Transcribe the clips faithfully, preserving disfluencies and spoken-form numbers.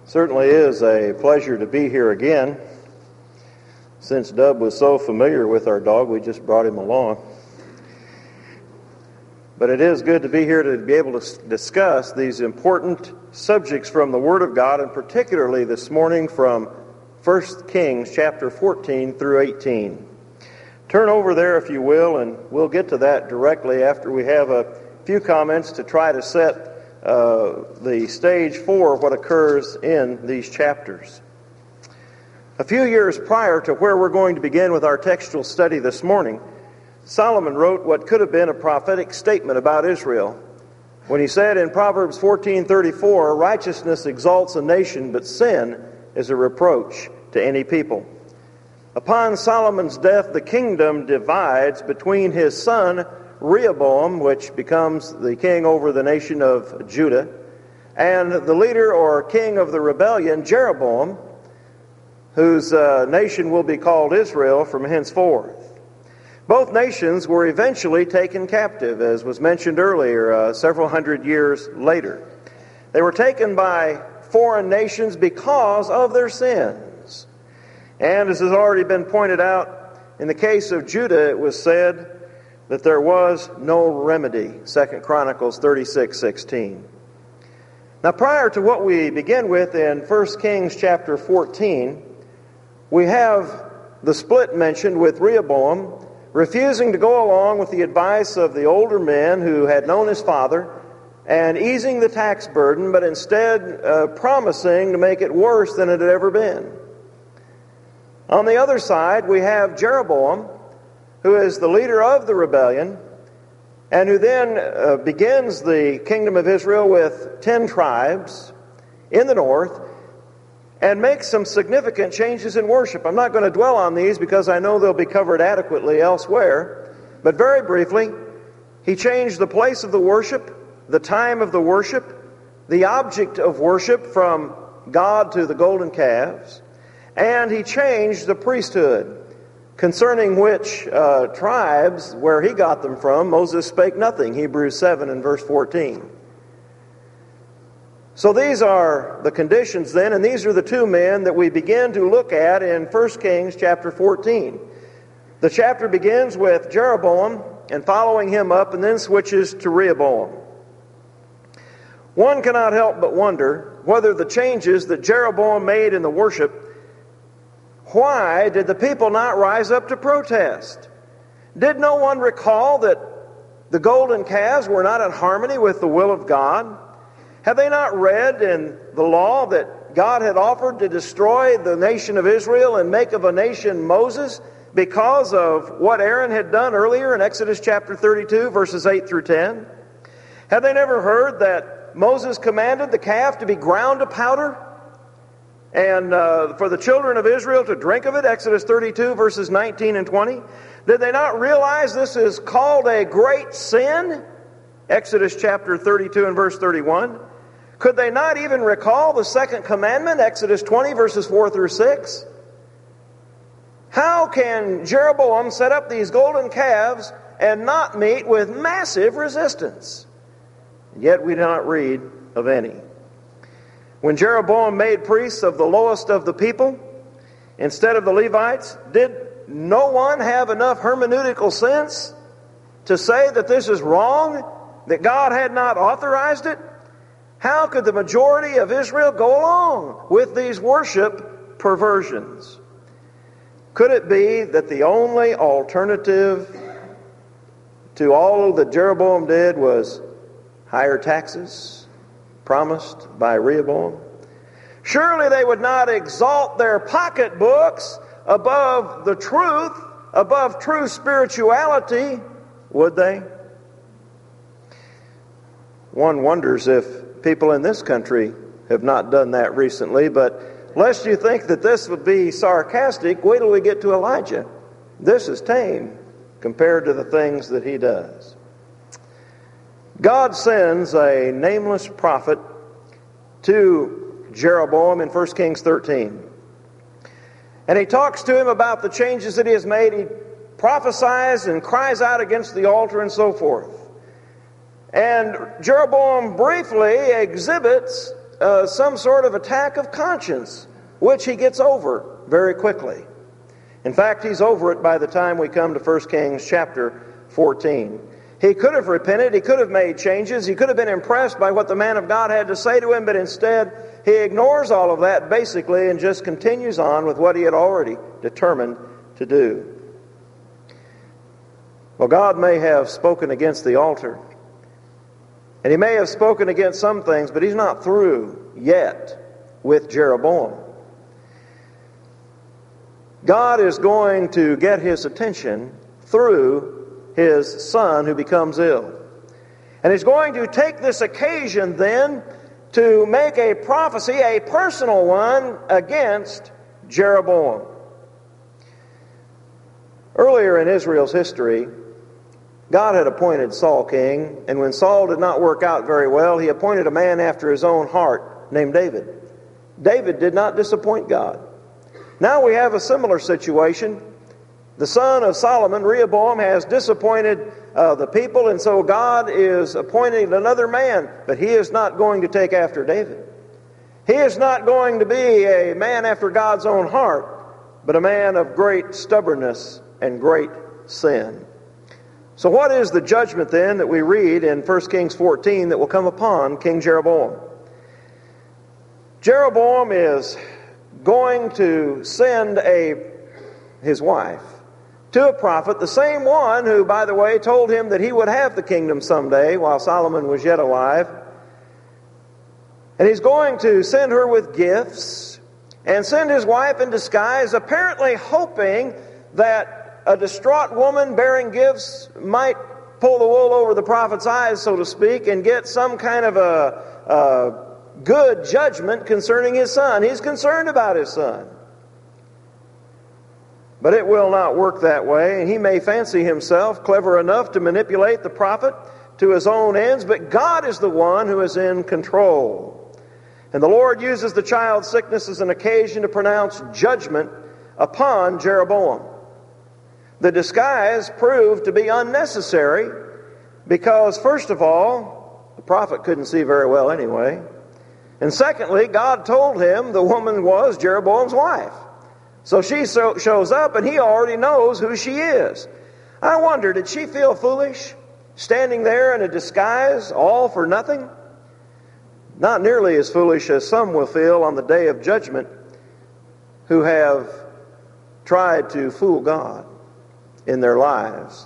Certainly is a pleasure to be here again. Since Dub was so familiar with our dog, we just brought him along. But it is good to be here to be able to discuss these important subjects from the Word of God, and particularly this morning from First Kings chapter fourteen through eighteen. Turn over there if you will, and we'll get to that directly after we have a few comments to try to set uh, the stage for what occurs in these chapters. A few years prior to where we're going to begin with our textual study this morning, Solomon wrote what could have been a prophetic statement about Israel when he said in Proverbs fourteen thirty-four, "Righteousness exalts a nation, but sin is a reproach to any people." Upon Solomon's death, the kingdom divides between his son Rehoboam, which becomes the king over the nation of Judah, and the leader or king of the rebellion, Jeroboam, whose uh, nation will be called Israel from henceforth. Both nations were eventually taken captive, as was mentioned earlier, uh, several hundred years later. They were taken by foreign nations because of their sins. And as has already been pointed out, in the case of Judah, it was said that there was no remedy, Second Chronicles thirty-six sixteen. Now, prior to what we begin with in First Kings chapter fourteen, we have the split mentioned with Rehoboam refusing to go along with the advice of the older men who had known his father and easing the tax burden, but instead uh, promising to make it worse than it had ever been. On the other side, we have Jeroboam, who is the leader of the rebellion, and who then uh, begins the kingdom of Israel with ten tribes in the north, and makes some significant changes in worship. I'm not going to dwell on these because I know they'll be covered adequately elsewhere, but very briefly, he changed the place of the worship, the time of the worship, the object of worship from God to the golden calves, and he changed the priesthood, concerning which uh, tribes, where he got them from, Moses spake nothing, Hebrews seven and verse fourteen. So these are the conditions then, and these are the two men that we begin to look at in First Kings chapter fourteen. The chapter begins with Jeroboam and following him up, and then switches to Rehoboam. One cannot help but wonder whether the changes that Jeroboam made in the worship, why did the people not rise up to protest? Did no one recall that the golden calves were not in harmony with the will of God? Have they not read in the law that God had offered to destroy the nation of Israel and make of a nation Moses because of what Aaron had done earlier in Exodus chapter thirty-two, verses eight through ten? Have they never heard that Moses commanded the calf to be ground to powder and uh, for the children of Israel to drink of it, Exodus thirty-two, verses nineteen and twenty? Did they not realize this is called a great sin? Exodus chapter thirty-two and verse thirty-one. Could they not even recall the second commandment, Exodus twenty, verses four through six? How can Jeroboam set up these golden calves and not meet with massive resistance? Yet we do not read of any. When Jeroboam made priests of the lowest of the people instead of the Levites, did no one have enough hermeneutical sense to say that this is wrong, that God had not authorized it? How could the majority of Israel go along with these worship perversions? Could it be that the only alternative to all that Jeroboam did was higher taxes promised by Rehoboam? Surely they would not exalt their pocketbooks above the truth, above true spirituality, would they? One wonders if people in this country have not done that recently, but lest you think that this would be sarcastic, wait till we get to Elijah. This is tame compared to the things that he does. God sends a nameless prophet to Jeroboam in First Kings thirteen. And he talks to him about the changes that he has made. He prophesies and cries out against the altar and so forth. And Jeroboam briefly exhibits uh, some sort of attack of conscience, which he gets over very quickly. In fact, he's over it by the time we come to First Kings chapter fourteen. He could have repented, he could have made changes, he could have been impressed by what the man of God had to say to him, but instead he ignores all of that basically and just continues on with what he had already determined to do. Well, God may have spoken against the altar, and he may have spoken against some things, but he's not through yet with Jeroboam. God is going to get his attention through his son who becomes ill. And he's going to take this occasion then to make a prophecy, a personal one, against Jeroboam. Earlier in Israel's history, God had appointed Saul king, and when Saul did not work out very well, he appointed a man after his own heart named David. David did not disappoint God. Now we have a similar situation. The son of Solomon, Rehoboam, has disappointed uh, the people, and so God is appointing another man, but he is not going to take after David. He is not going to be a man after God's own heart, but a man of great stubbornness and great sin. So what is the judgment then that we read in First Kings fourteen that will come upon King Jeroboam? Jeroboam is going to send a his wife to a prophet, the same one who, by the way, told him that he would have the kingdom someday while Solomon was yet alive. And he's going to send her with gifts and send his wife in disguise, apparently hoping that a distraught woman bearing gifts might pull the wool over the prophet's eyes, so to speak, and get some kind of a, a good judgment concerning his son. He's concerned about his son. But it will not work that way, and he may fancy himself clever enough to manipulate the prophet to his own ends, but God is the one who is in control. And the Lord uses the child's sickness as an occasion to pronounce judgment upon Jeroboam. The disguise proved to be unnecessary because, first of all, the prophet couldn't see very well anyway. And secondly, God told him the woman was Jeroboam's wife. So she so shows up and he already knows who she is. I wonder, did she feel foolish standing there in a disguise all for nothing? Not nearly as foolish as some will feel on the day of judgment who have tried to fool God in their lives.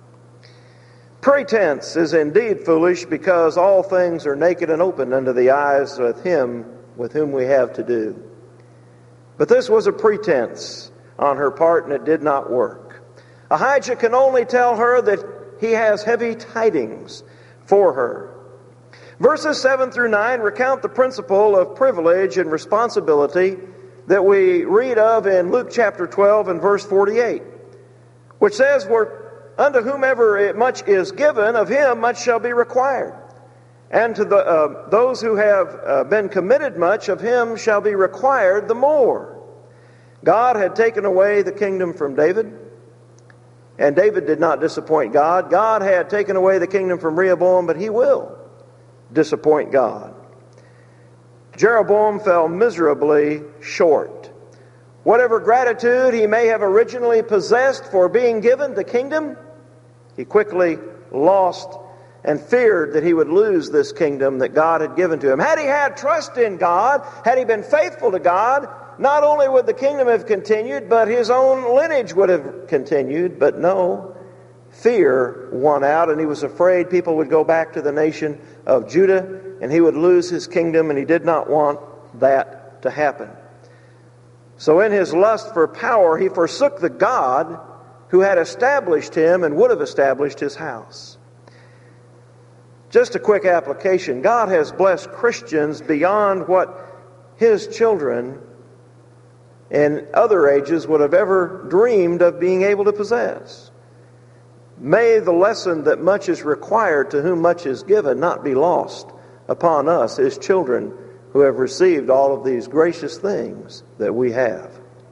Pretense is indeed foolish because all things are naked and open unto the eyes of him with whom we have to do. But this was a pretense on her part, and it did not work. Ahijah can only tell her that he has heavy tidings for her. Verses seven through nine recount the principle of privilege and responsibility that we read of in Luke chapter twelve and verse forty-eight, which says, "For unto whomever much is given, of him much shall be required. And to the, uh, those who have uh, been committed much, of him shall be required the more." God had taken away the kingdom from David, and David did not disappoint God. God had taken away the kingdom from Rehoboam, but he will disappoint God. Jeroboam fell miserably short. Whatever gratitude he may have originally possessed for being given the kingdom, he quickly lost and feared that he would lose this kingdom that God had given to him. Had he had trust in God, had he been faithful to God, not only would the kingdom have continued, but his own lineage would have continued. But no, fear won out, and he was afraid people would go back to the nation of Judah, and he would lose his kingdom, and he did not want that to happen. So in his lust for power, he forsook the God who had established him and would have established his house. Just a quick application. God has blessed Christians beyond what his children in other ages would have ever dreamed of being able to possess. May the lesson that much is required to whom much is given not be lost upon us, his children, who have received all of these gracious things that we have.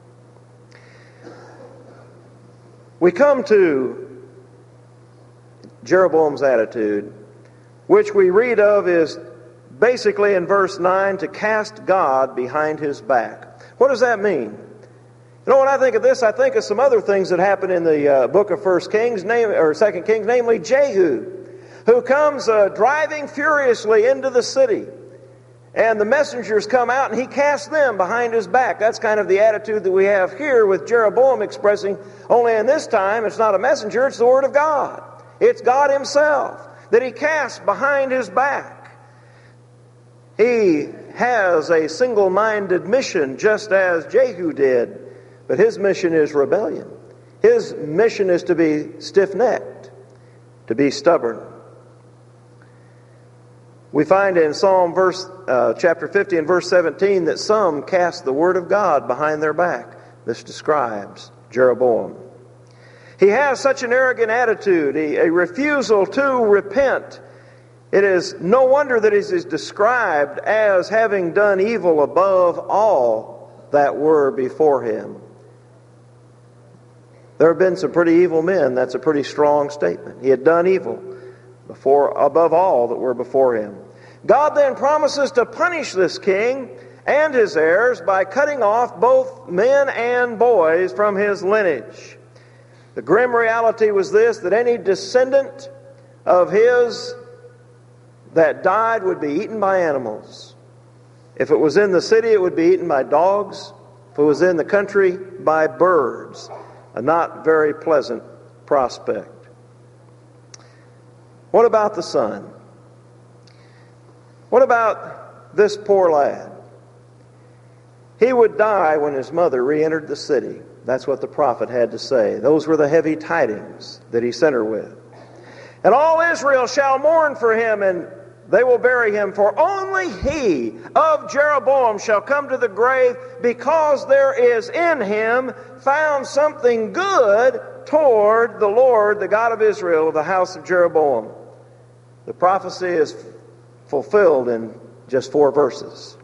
We come to Jeroboam's attitude, which we read of is basically in verse nine, to cast God behind his back. What does that mean? You know, when I think of this, I think of some other things that happen in the uh, book of First Kings, name, or Second Kings, namely Jehu, who comes uh, driving furiously into the city. And the messengers come out and he casts them behind his back. That's kind of the attitude that we have here with Jeroboam expressing, only in this time it's not a messenger, it's the Word of God. It's God himself that he casts behind his back. He has a single-minded mission just as Jehu did, but his mission is rebellion. His mission is to be stiff-necked, to be stubborn. We find in Psalm verse, uh, chapter fifty and verse seventeen that some cast the Word of God behind their back. This describes Jeroboam. He has such an arrogant attitude, a refusal to repent. It is no wonder that he is described as having done evil above all that were before him. There have been some pretty evil men. That's a pretty strong statement. He had done evil before, above all that were before him. God then promises to punish this king and his heirs by cutting off both men and boys from his lineage. The grim reality was this, that any descendant of his that died would be eaten by animals. If it was in the city, it would be eaten by dogs. If it was in the country, by birds. A not very pleasant prospect. What about the son? What about this poor lad? He would die when his mother re-entered the city. That's what the prophet had to say. Those were the heavy tidings that he sent her with. And all Israel shall mourn for him, and they will bury him, for only he of Jeroboam shall come to the grave, because there is in him found something good toward the Lord, the God of Israel, of the house of Jeroboam. The prophecy is fulfilled in just four verses.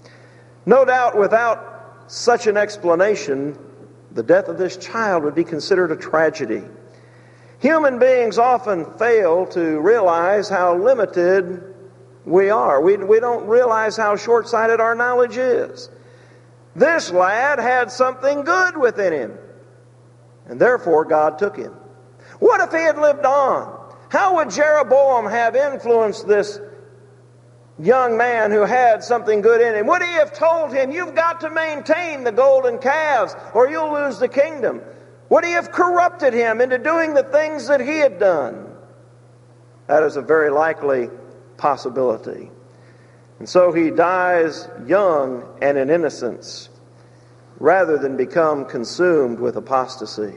No doubt without such an explanation, the death of this child would be considered a tragedy. Human beings often fail to realize how limited we are. We, we don't realize how short-sighted our knowledge is. This lad had something good within him, and therefore God took him. What if he had lived on? How would Jeroboam have influenced this young man who had something good in him? Would he have told him, you've got to maintain the golden calves or you'll lose the kingdom? Would he have corrupted him into doing the things that he had done? That is a very likely possibility. And so he dies young and in innocence, rather than become consumed with apostasy.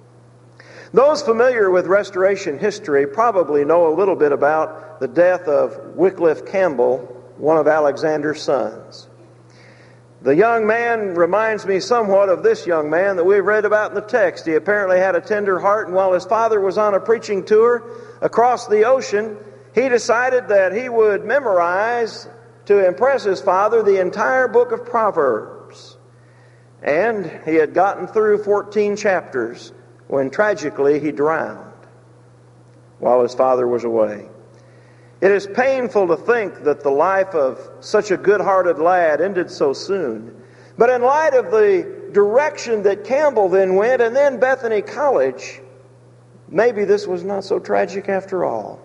Those familiar with Restoration history probably know a little bit about the death of Wycliffe Campbell, one of Alexander's sons. The young man reminds me somewhat of this young man that we've read about in the text. He apparently had a tender heart, and while his father was on a preaching tour across the ocean, he decided that he would memorize, to impress his father, the entire book of Proverbs. And he had gotten through fourteen chapters when tragically he drowned while his father was away. It is painful to think that the life of such a good-hearted lad ended so soon. But in light of the direction that Campbell then went, and then Bethany College, maybe this was not so tragic after all.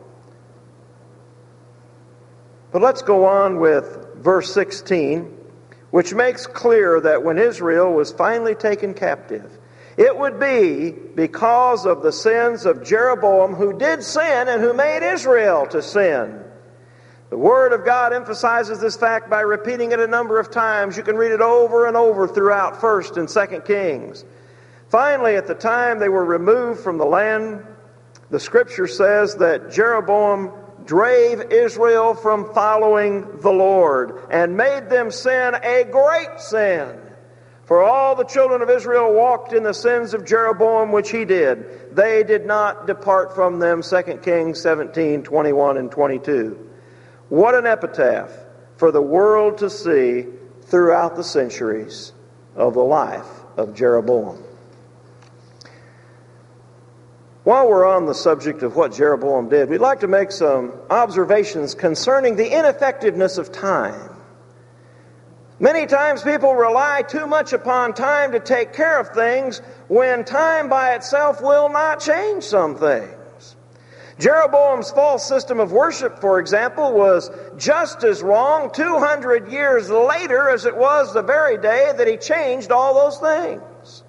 But let's go on with verse sixteen, which makes clear that when Israel was finally taken captive, it would be because of the sins of Jeroboam, who did sin and who made Israel to sin. The Word of God emphasizes this fact by repeating it a number of times. You can read it over and over throughout First and Second Kings. Finally, at the time they were removed from the land, the Scripture says that Jeroboam drave Israel from following the Lord and made them sin a great sin. For all the children of Israel walked in the sins of Jeroboam, which he did. They did not depart from them. Second Kings seventeen, twenty-one and twenty-two. What an epitaph for the world to see throughout the centuries of the life of Jeroboam. While we're on the subject of what Jeroboam did, we'd like to make some observations concerning the ineffectiveness of time. Many times people rely too much upon time to take care of things when time by itself will not change some things. Jeroboam's false system of worship, for example, was just as wrong two hundred years later as it was the very day that he changed all those things.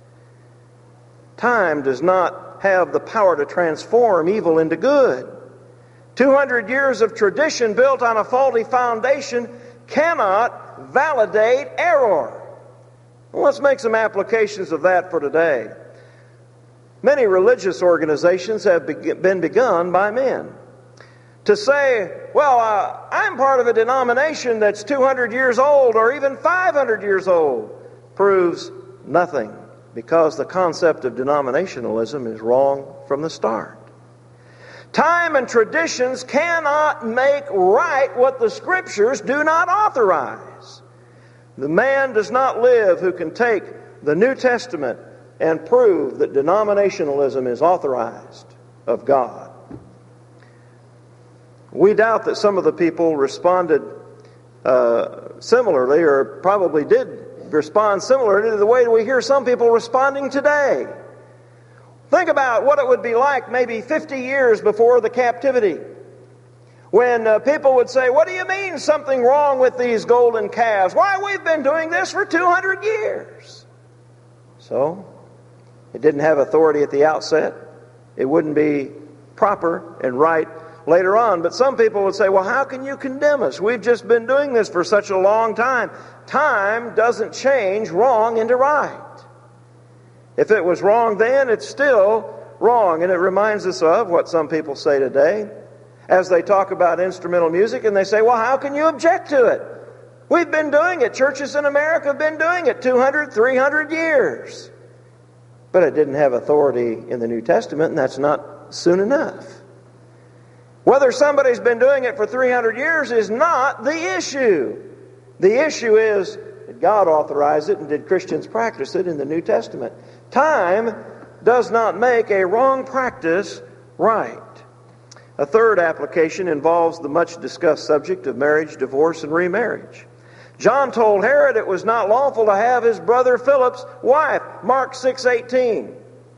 Time does not have the power to transform evil into good. two hundred years of tradition built on a faulty foundation cannot validate error. Well, let's make some applications of that for today. Many religious organizations have been begun by men. To say, well, uh, I'm part of a denomination that's two hundred years old or even five hundred years old proves nothing, because the concept of denominationalism is wrong from the start. Time and traditions cannot make right what the Scriptures do not authorize. The man does not live who can take the New Testament and prove that denominationalism is authorized of God. We doubt that some of the people responded uh, similarly, or probably did respond similarly to the way we hear some people responding today. Think about what it would be like maybe fifty years before the captivity, when uh, people would say, what do you mean something wrong with these golden calves? Why, we've been doing this for two hundred years. So, it didn't have authority at the outset. It wouldn't be proper and right later on. But some people would say, well, how can you condemn us? We've just been doing this for such a long time. Time doesn't change wrong into right. If it was wrong then, it's still wrong. And it reminds us of what some people say today as they talk about instrumental music, and they say, well, how can you object to it? We've been doing it. Churches in America have been doing it two hundred, three hundred years. But it didn't have authority in the New Testament, and that's not soon enough. Whether somebody's been doing it for three hundred years is not the issue. The issue is, did God authorize it, and did Christians practice it in the New Testament? Time does not make a wrong practice right. A third application involves the much discussed subject of marriage, divorce, and remarriage. John told Herod it was not lawful to have his brother Philip's wife, Mark six eighteen.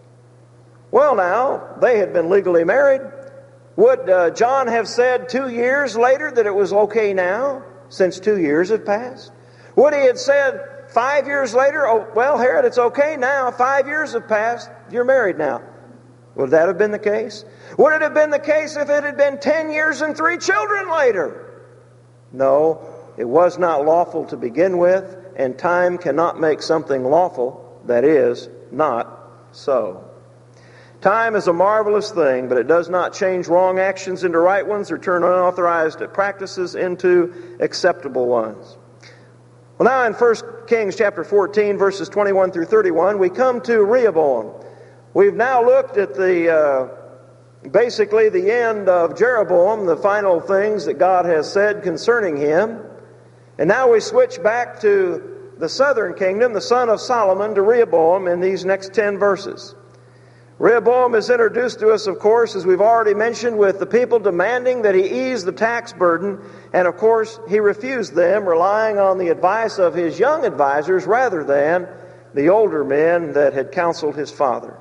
Well now, they had been legally married. Would uh, John have said two years later that it was okay now, since two years had passed? Would he have said five years later, oh, well, Herod, it's okay now, five years have passed, you're married now? Would that have been the case? Would it have been the case if it had been ten years and three children later? No, it was not lawful to begin with, and time cannot make something lawful that is not so. Time is a marvelous thing, but it does not change wrong actions into right ones or turn unauthorized practices into acceptable ones. Well, now in First Kings chapter fourteen, verses twenty-one through thirty-one, we come to Rehoboam. We've now looked at the uh, basically the end of Jeroboam, the final things that God has said concerning him. And now we switch back to the southern kingdom, the son of Solomon, to Rehoboam in these next ten verses. Rehoboam is introduced to us, of course, as we've already mentioned, with the people demanding that he ease the tax burden. And of course, he refused them, relying on the advice of his young advisors rather than the older men that had counseled his father.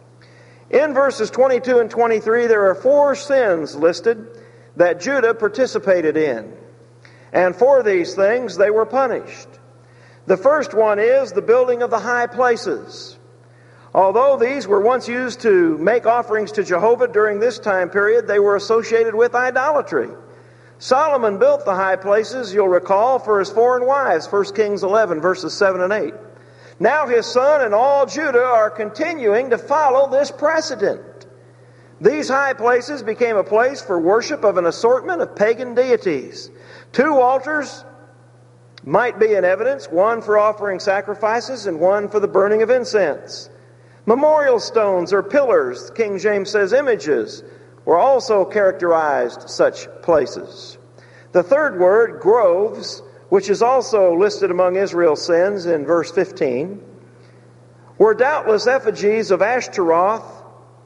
In verses twenty-two and twenty-three, there are four sins listed that Judah participated in. And for these things, they were punished. The first one is the building of the high places. Although these were once used to make offerings to Jehovah during this time period, they were associated with idolatry. Solomon built the high places, you'll recall, for his foreign wives, First Kings eleven, verses seven and eight. Now his son and all Judah are continuing to follow this precedent. These high places became a place for worship of an assortment of pagan deities. Two altars might be in evidence, one for offering sacrifices and one for the burning of incense. Memorial stones or pillars, King James says images, were also characterized such places. The third word, groves, which is also listed among Israel's sins in verse fifteen, were doubtless effigies of Ashtaroth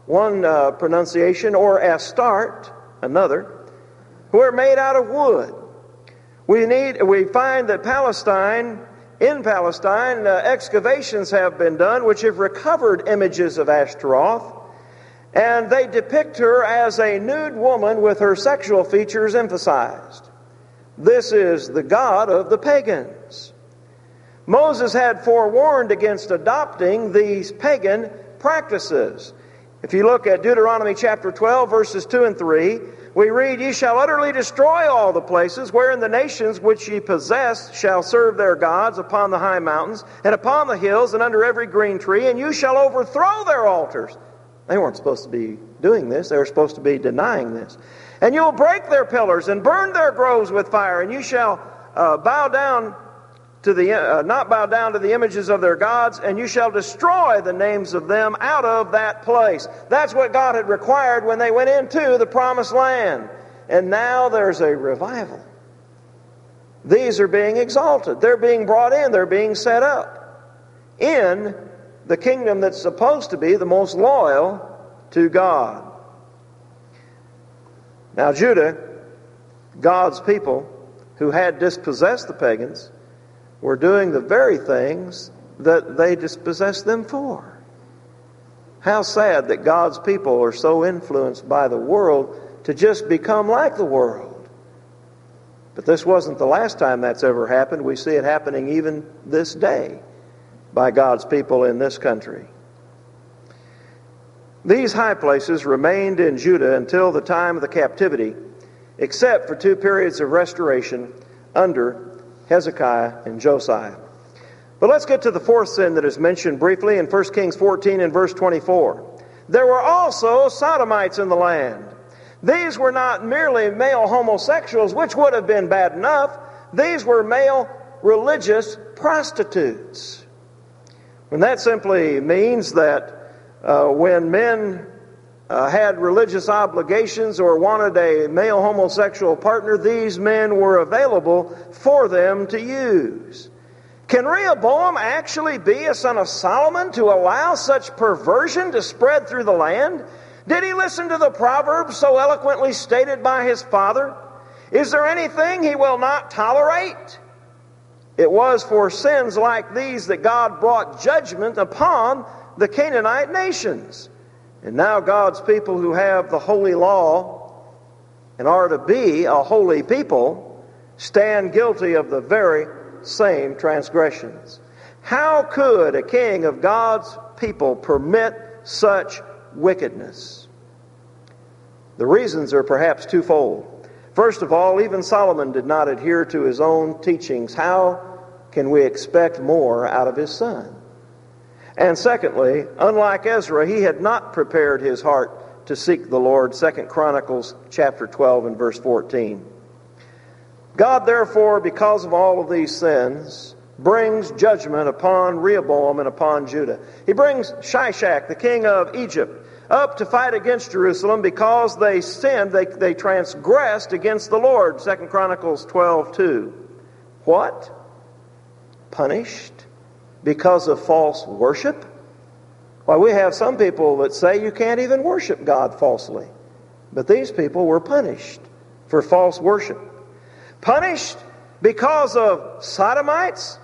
one uh, pronunciation, or Astarte, another, who are made out of wood. We need. We find that Palestine, in Palestine, uh, excavations have been done which have recovered images of Ashtaroth, and they depict her as a nude woman with her sexual features emphasized. This is the god of the pagans. Moses had forewarned against adopting these pagan practices. If you look at Deuteronomy chapter twelve, verses two and three, we read, "Ye shall utterly destroy all the places wherein the nations which ye possess shall serve their gods upon the high mountains, and upon the hills, and under every green tree, and you shall overthrow their altars." They weren't supposed to be doing this. They were supposed to be denying this. "And you'll break their pillars, and burn their groves with fire, and you shall uh, bow down to the uh, not bow down to the images of their gods, and you shall destroy the names of them out of that place." That's what God had required when they went into the promised land. And now there's a revival. These are being exalted. They're being brought in. They're being set up in the kingdom that's supposed to be the most loyal to God. Now Judah, God's people who had dispossessed the pagans, were doing the very things that they dispossessed them for. How sad that God's people are so influenced by the world to just become like the world. But this wasn't the last time that's ever happened. We see it happening even this day by God's people in this country. These high places remained in Judah until the time of the captivity, except for two periods of restoration under Hezekiah and Josiah. But let's get to the fourth sin that is mentioned briefly in First Kings fourteen and verse twenty-four. "There were also sodomites in the land." These were not merely male homosexuals, which would have been bad enough. These were male religious prostitutes. And that simply means that uh, when men uh, had religious obligations or wanted a male homosexual partner, these men were available for them to use. Can Rehoboam actually be a son of Solomon to allow such perversion to spread through the land? Did he listen to the proverbs so eloquently stated by his father? Is there anything he will not tolerate? It was for sins like these that God brought judgment upon the Canaanite nations. And now God's people who have the holy law and are to be a holy people stand guilty of the very same transgressions. How could a king of God's people permit such wickedness? The reasons are perhaps twofold. First of all, even Solomon did not adhere to his own teachings. How can we expect more out of his son? And secondly, unlike Ezra, he had not prepared his heart to seek the Lord. Second Chronicles chapter twelve and verse fourteen. God, therefore, because of all of these sins, brings judgment upon Rehoboam and upon Judah. He brings Shishak, the king of Egypt, up to fight against Jerusalem because they sinned, they, they transgressed against the Lord. Second Chronicles twelve two. What? Punished because of false worship? Why, we have some people that say you can't even worship God falsely. But these people were punished for false worship. Punished because of sodomites?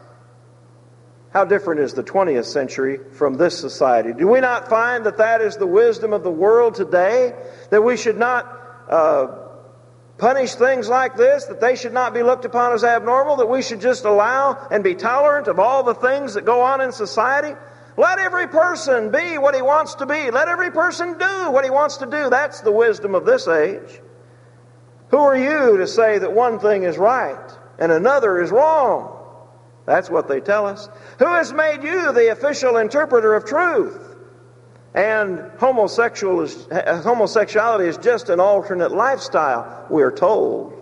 How different is the twentieth century from this society? Do we not find that that is the wisdom of the world today? That we should not uh, punish things like this? That they should not be looked upon as abnormal? That we should just allow and be tolerant of all the things that go on in society? Let every person be what he wants to be. Let every person do what he wants to do. That's the wisdom of this age. Who are you to say that one thing is right and another is wrong? That's what they tell us. Who has made you the official interpreter of truth? And homosexual is, homosexuality is just an alternate lifestyle, we're told.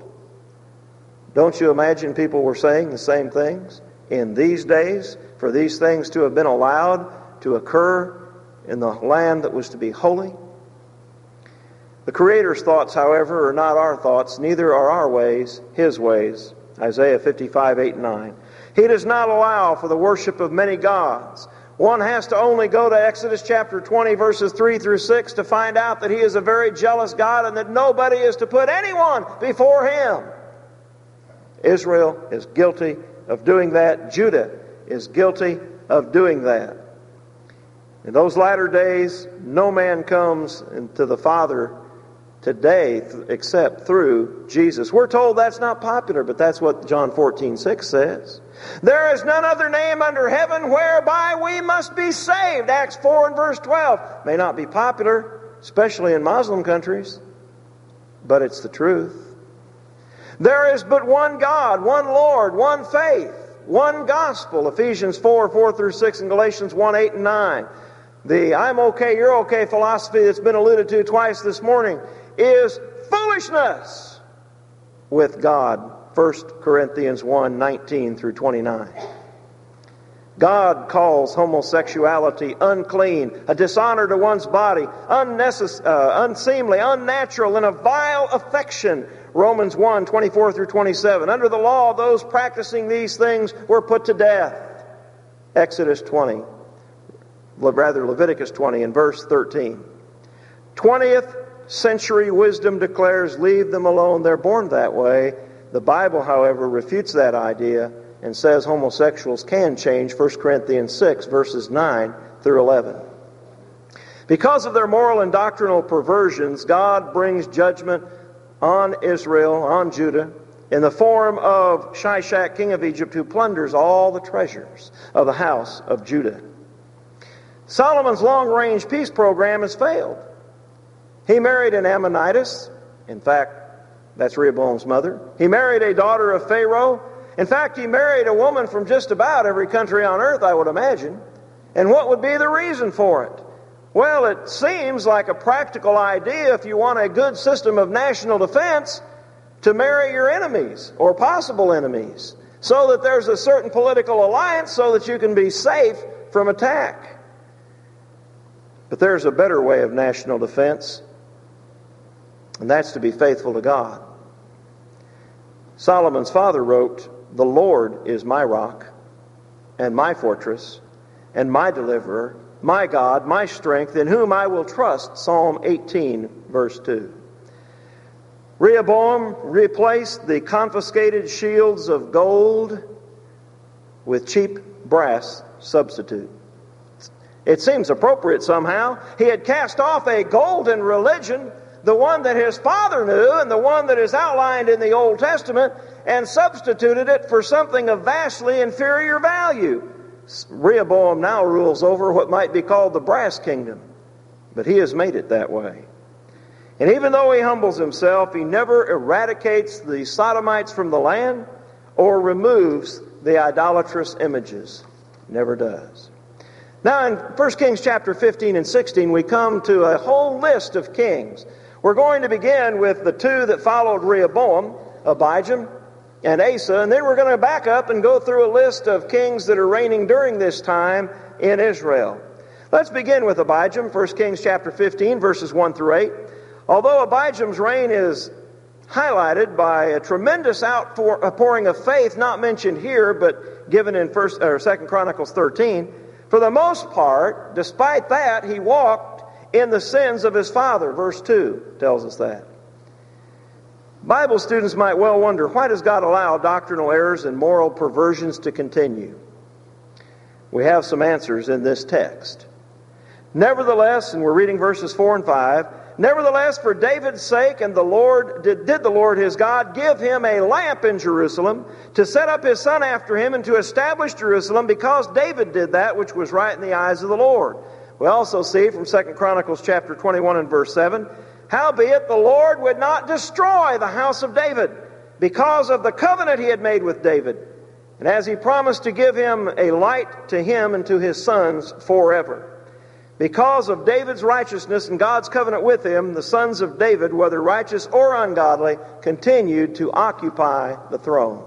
Don't you imagine people were saying the same things in these days? For these things to have been allowed to occur in the land that was to be holy? The Creator's thoughts, however, are not our thoughts, neither are our ways His ways. Isaiah fifty-five, eight and nine. He does not allow for the worship of many gods. One has to only go to Exodus chapter twenty, verses three through six to find out that He is a very jealous God and that nobody is to put anyone before Him. Israel is guilty of doing that. Judah is guilty of doing that. In those latter days, no man comes to the Father today except through Jesus. We're told that's not popular, but that's what John fourteen six says. There is none other name under heaven whereby we must be saved. Acts four and verse twelve. May not be popular, especially in Muslim countries, but it's the truth. There is but one God, one Lord, one faith, one gospel. Ephesians four, four through six, and Galatians one, eight and nine. The I'm okay, you're okay philosophy that's been alluded to twice this morning is foolishness with God. First Corinthians one, nineteen through twenty-nine. God calls homosexuality unclean, a dishonor to one's body, unnecess- uh, unseemly, unnatural, and a vile affection. Romans one, twenty-four through twenty-seven. Under the law, those practicing these things were put to death. Exodus twenty, rather Leviticus twenty and verse thirteen. twentieth century wisdom declares, leave them alone, they're born that way. The Bible, however, refutes that idea and says homosexuals can change. First Corinthians six, verses nine through eleven. Because of their moral and doctrinal perversions, God brings judgment on Israel, on Judah, in the form of Shishak, king of Egypt, who plunders all the treasures of the house of Judah. Solomon's long-range peace program has failed. He married an Ammonitess. In fact, that's Rehoboam's mother. He married a daughter of Pharaoh. In fact, he married a woman from just about every country on earth, I would imagine. And what would be the reason for it? Well, it seems like a practical idea if you want a good system of national defense to marry your enemies or possible enemies so that there's a certain political alliance so that you can be safe from attack. But there's a better way of national defense, and that's to be faithful to God. Solomon's father wrote, "The Lord is my rock and my fortress and my deliverer, my God, my strength, in whom I will trust." Psalm eighteen, verse two. Rehoboam replaced the confiscated shields of gold with cheap brass substitute. It seems appropriate somehow. He had cast off a golden religion, the one that his father knew and the one that is outlined in the Old Testament, and substituted it for something of vastly inferior value. Rehoboam now rules over what might be called the brass kingdom, but he has made it that way. And even though he humbles himself, he never eradicates the Sodomites from the land or removes the idolatrous images. Never does. Now in First Kings chapter fifteen and sixteen, we come to a whole list of kings. We're going to begin with the two that followed Rehoboam, Abijam and Asa, and then we're going to back up and go through a list of kings that are reigning during this time in Israel. Let's begin with Abijam, First Kings chapter fifteen, verses one through eight. Although Abijam's reign is highlighted by a tremendous outpouring of faith, not mentioned here, but given in First or Second Chronicles thirteen, for the most part, despite that, he walked in the sins of his father. Verse two tells us that. Bible students might well wonder, why does God allow doctrinal errors and moral perversions to continue? We have some answers in this text. Nevertheless, and we're reading verses four and five, nevertheless, for David's sake, and the Lord did, did the Lord his God give him a lamp in Jerusalem to set up his son after him and to establish Jerusalem, because David did that which was right in the eyes of the Lord. We also see from Second Chronicles chapter twenty-one and verse seven, howbeit the Lord would not destroy the house of David because of the covenant he had made with David, and as he promised to give him a light to him and to his sons forever. Because of David's righteousness and God's covenant with him, the sons of David, whether righteous or ungodly, continued to occupy the throne.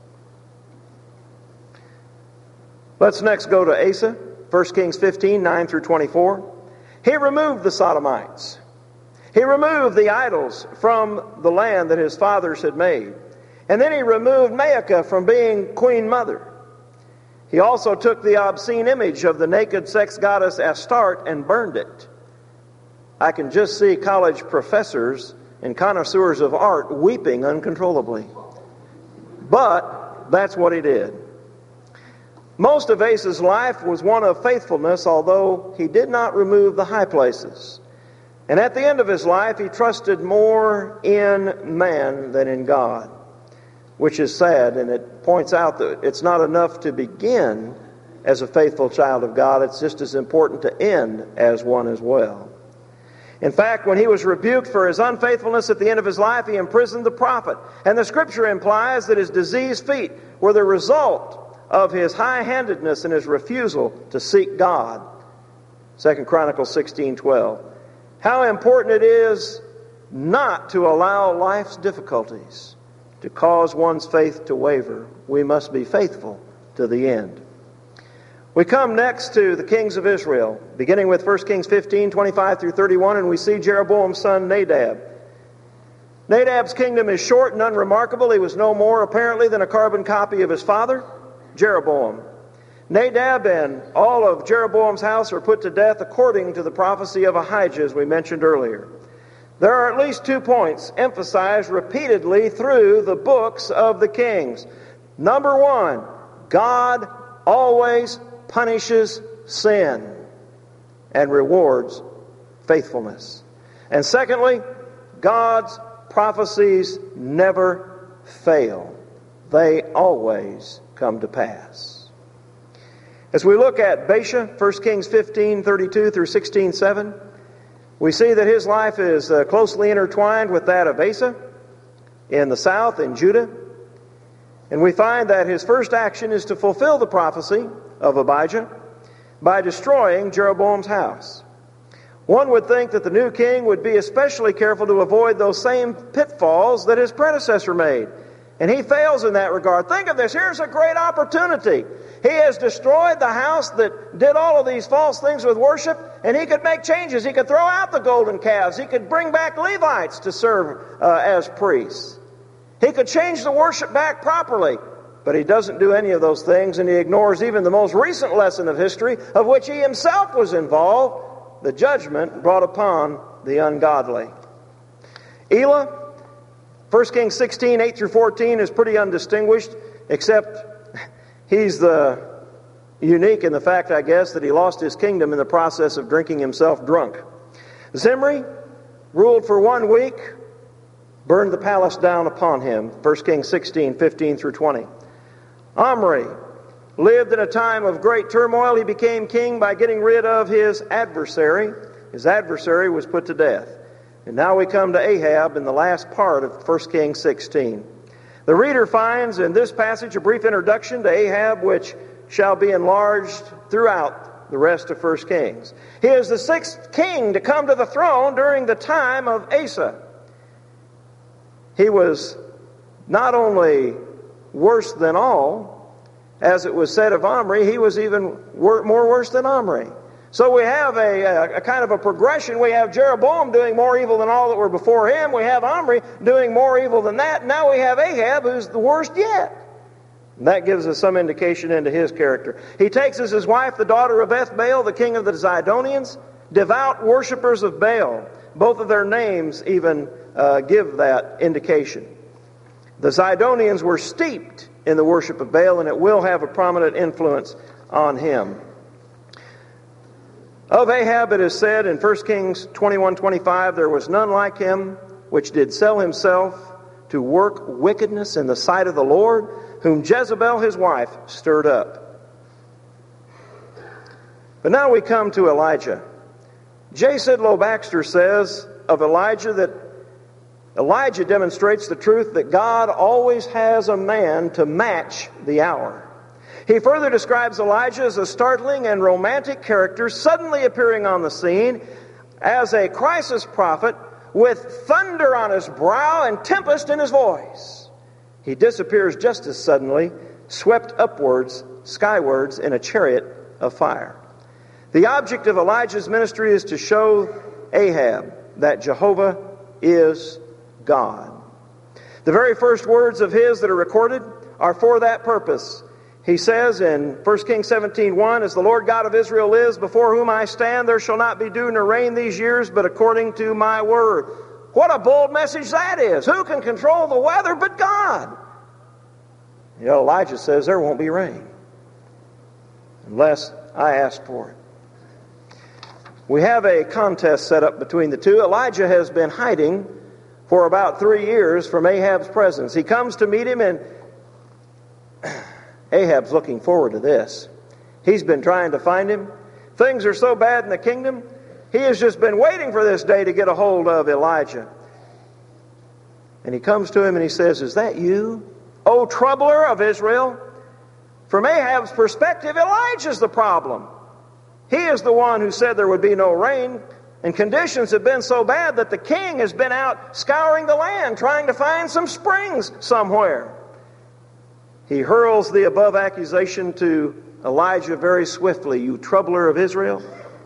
Let's next go to Asa, First Kings fifteen, nine through twenty-four. He removed the Sodomites. He removed the idols from the land that his fathers had made. And then he removed Maacah from being queen mother. He also took the obscene image of the naked sex goddess Astarte and burned it. I can just see college professors and connoisseurs of art weeping uncontrollably. But that's what he did. Most of Asa's life was one of faithfulness, although he did not remove the high places. And at the end of his life, he trusted more in man than in God, which is sad, and it points out that it's not enough to begin as a faithful child of God. It's just as important to end as one as well. In fact, when he was rebuked for his unfaithfulness at the end of his life, he imprisoned the prophet. And the Scripture implies that his diseased feet were the result of his high-handedness and his refusal to seek God. Second Chronicles sixteen twelve. How important it is not to allow life's difficulties to cause one's faith to waver. We must be faithful to the end. We come next to the kings of Israel, beginning with First Kings fifteen, twenty-five through thirty-one, and we see Jeroboam's son Nadab. Nadab's kingdom is short and unremarkable. He was no more, apparently, than a carbon copy of his father, Jeroboam. Nadab and all of Jeroboam's house are put to death according to the prophecy of Ahijah, as we mentioned earlier. There are at least two points emphasized repeatedly through the books of the kings. Number one, God always punishes sin and rewards faithfulness. And secondly, God's prophecies never fail. They always come to pass. As we look at Baasha, First Kings fifteen, thirty-two through sixteen, seven, we see that his life is uh, closely intertwined with that of Asa in the south, in Judah. And we find that his first action is to fulfill the prophecy of Abijah by destroying Jeroboam's house. One would think that the new king would be especially careful to avoid those same pitfalls that his predecessor made. And he fails in that regard. Think of this. Here's a great opportunity. He has destroyed the house that did all of these false things with worship, and he could make changes. He could throw out the golden calves. He could bring back Levites to serve uh, as priests. He could change the worship back properly. But he doesn't do any of those things, and he ignores even the most recent lesson of history, of which he himself was involved, the judgment brought upon the ungodly. Elah, First Kings sixteen, eight through fourteen, is pretty undistinguished, except he's the unique in the fact, I guess, that he lost his kingdom in the process of drinking himself drunk. Zimri ruled for one week, burned the palace down upon him. First Kings sixteen, fifteen through twenty. Omri lived in a time of great turmoil. He became king by getting rid of his adversary. His adversary was put to death. And now we come to Ahab in the last part of First Kings sixteen. The reader finds in this passage a brief introduction to Ahab, which shall be enlarged throughout the rest of First Kings. He is the sixth king to come to the throne during the time of Asa. He was not only worse than all, as it was said of Omri, he was even wor- more worse than Omri. So we have a, a, a kind of a progression. We have Jeroboam doing more evil than all that were before him. We have Omri doing more evil than that. Now we have Ahab, who's the worst yet. And that gives us some indication into his character. He takes as his wife the daughter of Ethbaal, the king of the Zidonians, devout worshippers of Baal. Both of their names even uh, give that indication. The Zidonians were steeped in the worship of Baal, and it will have a prominent influence on him. Of Ahab it is said in First Kings twenty-one twenty-five, there was none like him which did sell himself to work wickedness in the sight of the Lord, whom Jezebel his wife stirred up. But now we come to Elijah. J. Sidlow Baxter says of Elijah that Elijah demonstrates the truth that God always has a man to match the hour. He further describes Elijah as a startling and romantic character suddenly appearing on the scene as a crisis prophet with thunder on his brow and tempest in his voice. He disappears just as suddenly, swept upwards, skywards in a chariot of fire. The object of Elijah's ministry is to show Ahab that Jehovah is God. The very first words of his that are recorded are for that purpose. He says in First Kings seventeen one, "As the Lord God of Israel lives, before whom I stand, there shall not be dew nor rain these years, but according to my word." What a bold message that is. Who can control the weather but God? You know, Elijah says there won't be rain unless I ask for it. We have a contest set up between the two. Elijah has been hiding for about three years from Ahab's presence. He comes to meet him, and Ahab's looking forward to this. He's been trying to find him. Things are so bad in the kingdom, he has just been waiting for this day to get a hold of Elijah. And he comes to him and he says, "Is that you, O troubler of Israel?" From Ahab's perspective, Elijah's the problem. He is the one who said there would be no rain, and conditions have been so bad that the king has been out scouring the land trying to find some springs somewhere. He hurls the above accusation to Elijah very swiftly, "You troubler of Israel."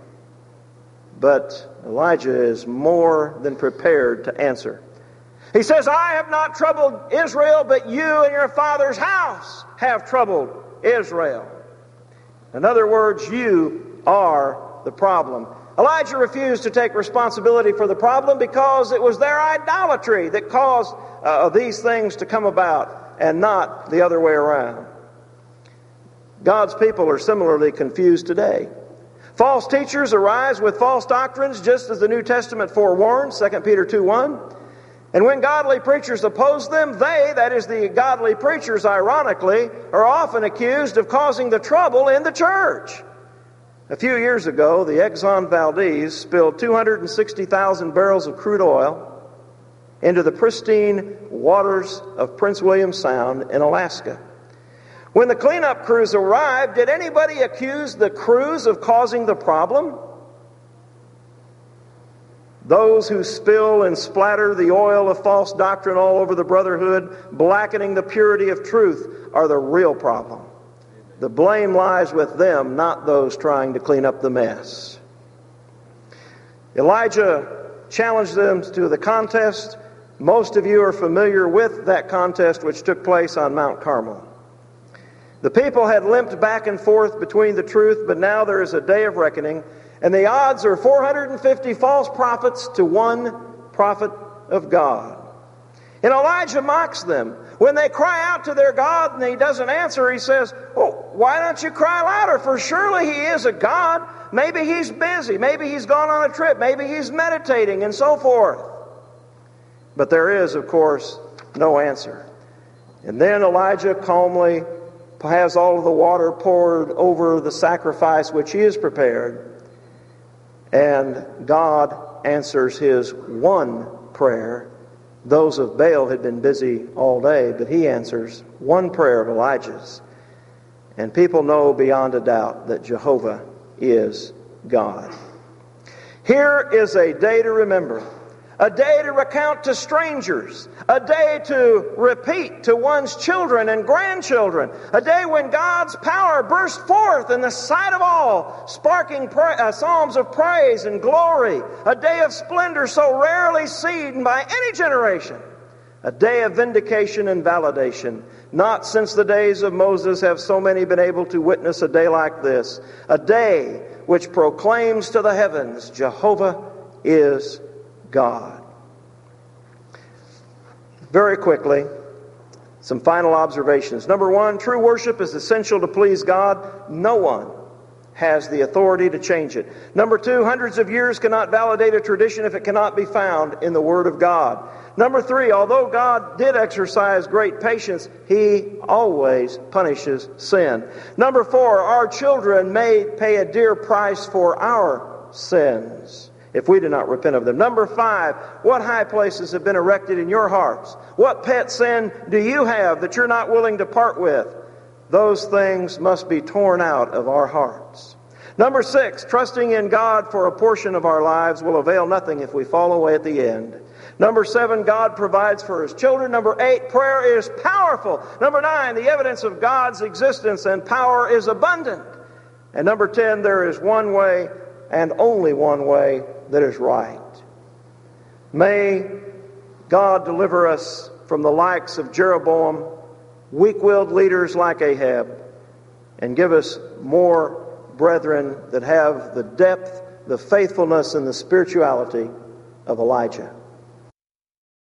But Elijah is more than prepared to answer. He says, "I have not troubled Israel, but you and your father's house have troubled Israel." In other words, you are the problem. Elijah refused to take responsibility for the problem because it was their idolatry that caused uh, these things to come about, and not the other way around. God's people are similarly confused today. False teachers arise with false doctrines, just as the New Testament forewarned, Second Peter two one. And when godly preachers oppose them, they, that is the godly preachers, ironically, are often accused of causing the trouble in the church. A few years ago, the Exxon Valdez spilled two hundred sixty thousand barrels of crude oil into the pristine waters of Prince William Sound in Alaska. When the cleanup crews arrived, did anybody accuse the crews of causing the problem? Those who spill and splatter the oil of false doctrine all over the brotherhood, blackening the purity of truth, are the real problem. The blame lies with them, not those trying to clean up the mess. Elijah challenged them to the contest. Most of you are familiar with that contest which took place on Mount Carmel. The people had limped back and forth between the truth, but now there is a day of reckoning, and the odds are four hundred fifty false prophets to one prophet of God. And Elijah mocks them. When they cry out to their God and he doesn't answer, he says, "Oh, why don't you cry louder? For surely he is a God. Maybe he's busy. Maybe he's gone on a trip. Maybe he's meditating," and so forth. But there is, of course, no answer. And then Elijah calmly has all of the water poured over the sacrifice which he has prepared. And God answers his one prayer. Those of Baal had been busy all day, but he answers one prayer of Elijah's. And people know beyond a doubt that Jehovah is God. Here is a day to remember. A day to recount to strangers. A day to repeat to one's children and grandchildren. A day when God's power burst forth in the sight of all, sparking pra- uh, psalms of praise and glory. A day of splendor so rarely seen by any generation. A day of vindication and validation. Not since the days of Moses have so many been able to witness a day like this. A day which proclaims to the heavens, Jehovah is God. Very quickly, some final observations. Number one, true worship is essential to please God. No one has the authority to change it. Number two, hundreds of years cannot validate a tradition if it cannot be found in the Word of God. Number three, although God did exercise great patience, He always punishes sin. Number four, our children may pay a dear price for our sins if we do not repent of them. Number five, what high places have been erected in your hearts? What pet sin do you have that you're not willing to part with? Those things must be torn out of our hearts. Number six, trusting in God for a portion of our lives will avail nothing if we fall away at the end. Number seven, God provides for His children. Number eight, prayer is powerful. Number nine, the evidence of God's existence and power is abundant. And number ten, there is one way and only one way that is right. May God deliver us from the likes of Jeroboam, weak-willed leaders like Ahab, and give us more brethren that have the depth, the faithfulness, and the spirituality of Elijah.